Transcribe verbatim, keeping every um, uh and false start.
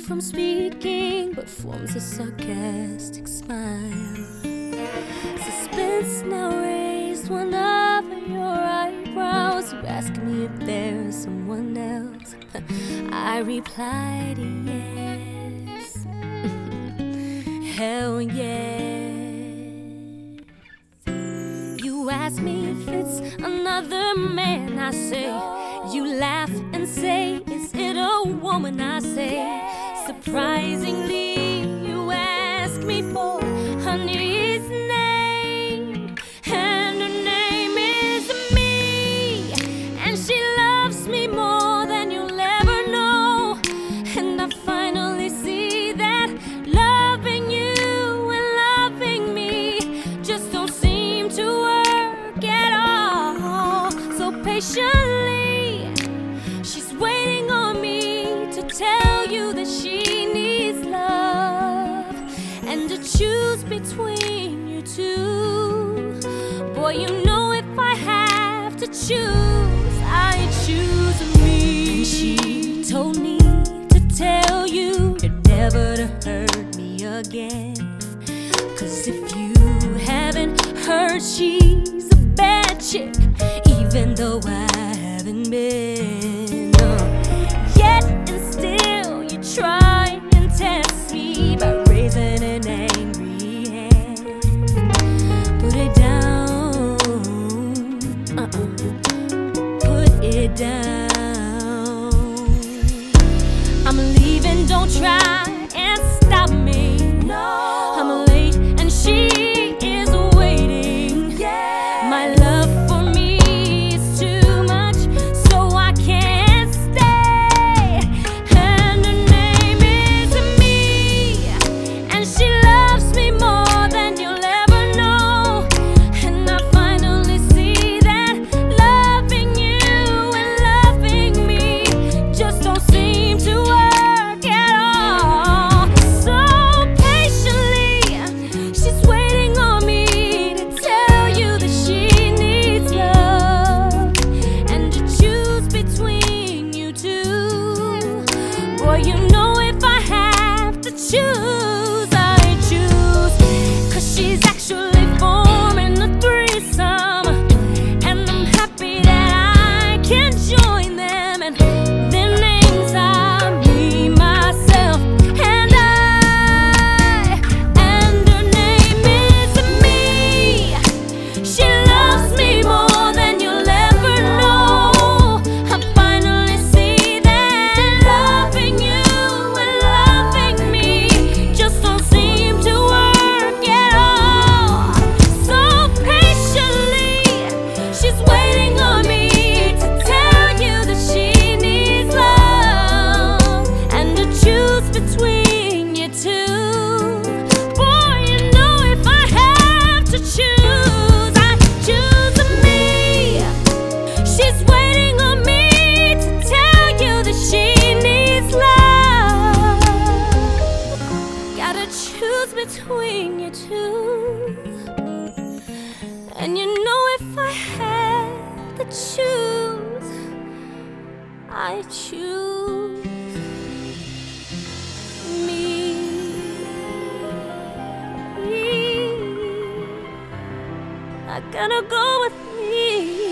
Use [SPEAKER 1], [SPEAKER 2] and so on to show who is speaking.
[SPEAKER 1] from speaking, but forms a sarcastic smile. Suspense now raised one over your eyebrows. You ask me if there's someone else. I replied yes. Hell yes. You ask me if it's another man. I say, you laugh and say, is it a woman? I say, surprisingly, you ask me for honey's name, and her name is me, and she loves me more than you'll ever know. And I finally see that loving you and loving me just don't seem to work at all. So patiently, she's waiting on me to tell you that she needs love, and to choose between you two. Boy, you know if I have to choose, I choose me. And she told me to tell you you're never to hurt me again, 'cause if you haven't heard, she's a bad chick, even though I haven't been. No. Yet and still you try and test me by raising an angry hand. Put it down, uh-uh. Put it down. I'm leaving, don't try and stop me. No, I'm late and she is waiting. Yeah, my love for me is too much, so I can't stay. And her name is me, and she loves me more than you'll ever know. And I finally see that loving you and loving me just don't seem to work at all. So patiently, she's waiting on me to tell you that she needs love, and to choose between you two. Boy, you know if I have to choose, I choose. 'Cause she's actually forming a threesome, and I'm happy that I can join them. And their names are me, myself, and I. And her name is me. She loves me more than you'll ever know. I finally see that loving you and loving me just don't seem to work at all. So patiently, she's waiting on me to tell you that she needs love, and to choose between you two. Boy, you know if I have to choose, I choose me. She's waiting on me to tell you that she needs love. Gotta choose between you two. And you know if I had to choose, I choose me. I gotta go with me.